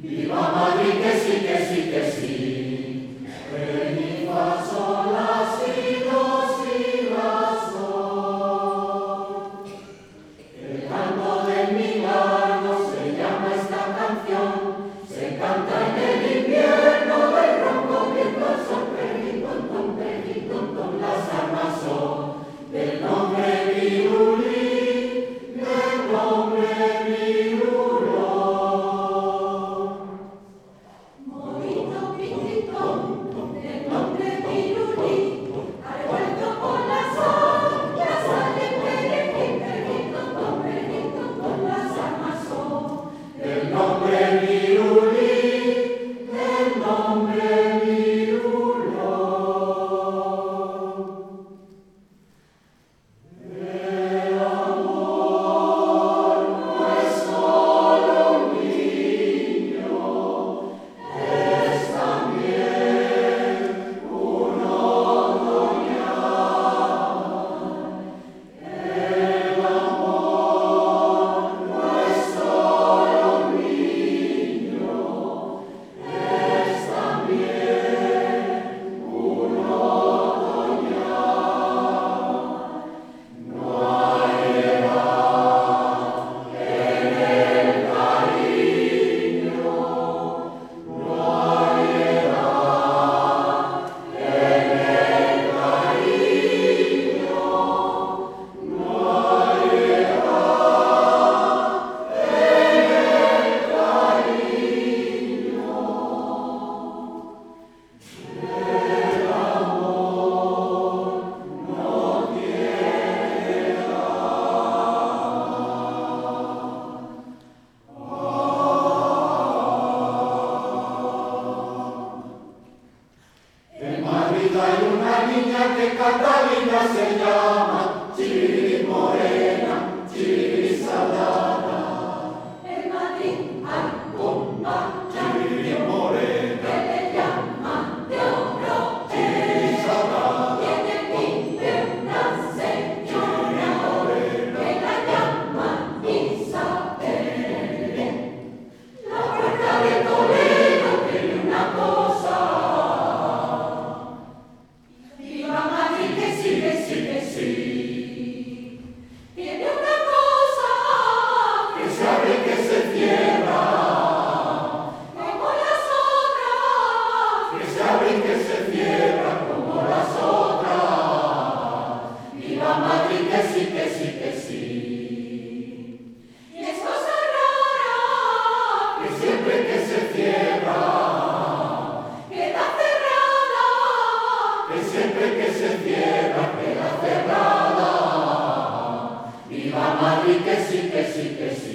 Viva Madrid, que sí, que sí, que sí. Re, mi, fa, sol, la, si, do, si, la, sol. El canto del milagro se llama esta canción. Se canta en el invierno del ronco viento el sol. Con las armas son del nombre Virulí, del nombre Virulón. Movito, pititón, del nombre Virulí, al vuelto con la sombra sale perejil, con las armas son Del nombre Virulí, del nombre Virulón. El amor no es solo un niño, es también un otoñal. El amor no es solo un niño, es también un otoñal. No hay edad en el cariño, no hay edad en el cariño, no hay edad en el cariño. El amor no tiene En Madrid hay una niña que Catalina se llama, Chiri morena, Chiri salada. en Madrid hay una Chiri morena, que le llaman de oro, Chiri salada. tiene limpia una señora que la llaman Isabel. La puerta de Toledo tiene una cosa. Viva Madrid, que sí, que sí, que sí. Tiene una cosa Que se abre y que se cierra, como las otras. que se abre y que se cierra como las otras. Viva Madrid, que sí, que sí, que sí. Y es cosa rara Que siempre que se cierra, queda cerrada. que siempre que se cierra queda cerrada. Viva Madrid, que sí, que sí, que sí.